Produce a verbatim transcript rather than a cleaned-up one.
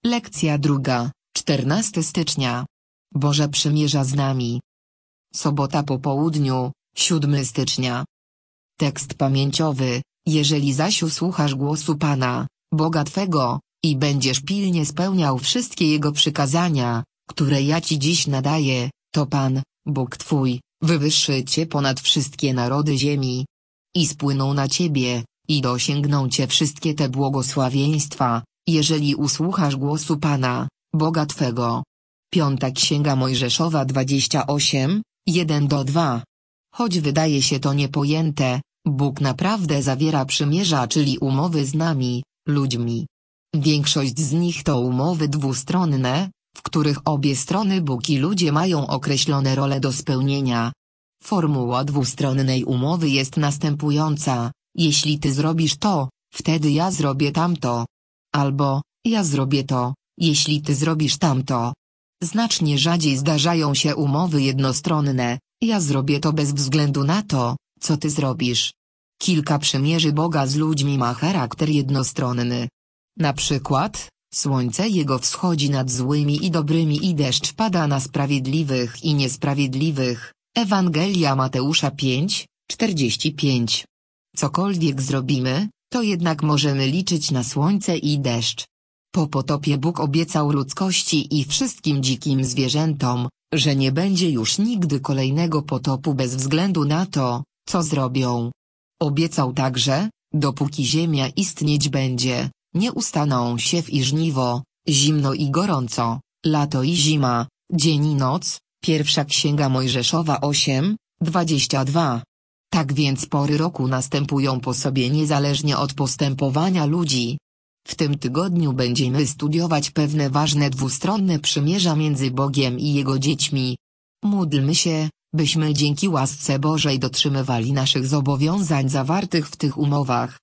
Lekcja druga, czternastego stycznia. Boże przymierza z nami. Sobota po południu, siódmego stycznia. Tekst pamięciowy. Jeżeli zaś usłuchasz głosu Pana, Boga Twego, i będziesz pilnie spełniał wszystkie Jego przykazania, które ja Ci dziś nadaję, to Pan, Bóg Twój, wywyższy Cię ponad wszystkie narody ziemi. I spłyną na Ciebie, i dosięgną Cię wszystkie te błogosławieństwa, jeżeli usłuchasz głosu Pana, Boga Twego. Piąta Księga Mojżeszowa dwadzieścia osiem, jeden do dwa. Choć wydaje się to niepojęte, Bóg naprawdę zawiera przymierza, czyli umowy z nami, ludźmi. Większość z nich to umowy dwustronne, w których obie strony, Bóg i ludzie, mają określone role do spełnienia. Formuła dwustronnej umowy jest następująca: jeśli ty zrobisz to, wtedy ja zrobię tamto. Albo, ja zrobię to, jeśli ty zrobisz tamto. Znacznie rzadziej zdarzają się umowy jednostronne: ja zrobię to bez względu na to, co ty zrobisz. Kilka przymierzy Boga z ludźmi ma charakter jednostronny. Na przykład, słońce Jego wschodzi nad złymi i dobrymi i deszcz pada na sprawiedliwych i niesprawiedliwych. Ewangelia Mateusza pięć, czterdzieści pięć. Cokolwiek zrobimy, to jednak możemy liczyć na słońce i deszcz. Po potopie Bóg obiecał ludzkości i wszystkim dzikim zwierzętom, że nie będzie już nigdy kolejnego potopu bez względu na to, co zrobią. Obiecał także, dopóki ziemia istnieć będzie, nie ustaną siew i żniwo, zimno i gorąco, lato i zima, dzień i noc. Pierwsza Księga Mojżeszowa osiem, dwadzieścia dwa. Tak więc pory roku następują po sobie niezależnie od postępowania ludzi. W tym tygodniu będziemy studiować pewne ważne dwustronne przymierza między Bogiem i Jego dziećmi. Módlmy się, byśmy dzięki łasce Bożej dotrzymywali naszych zobowiązań zawartych w tych umowach.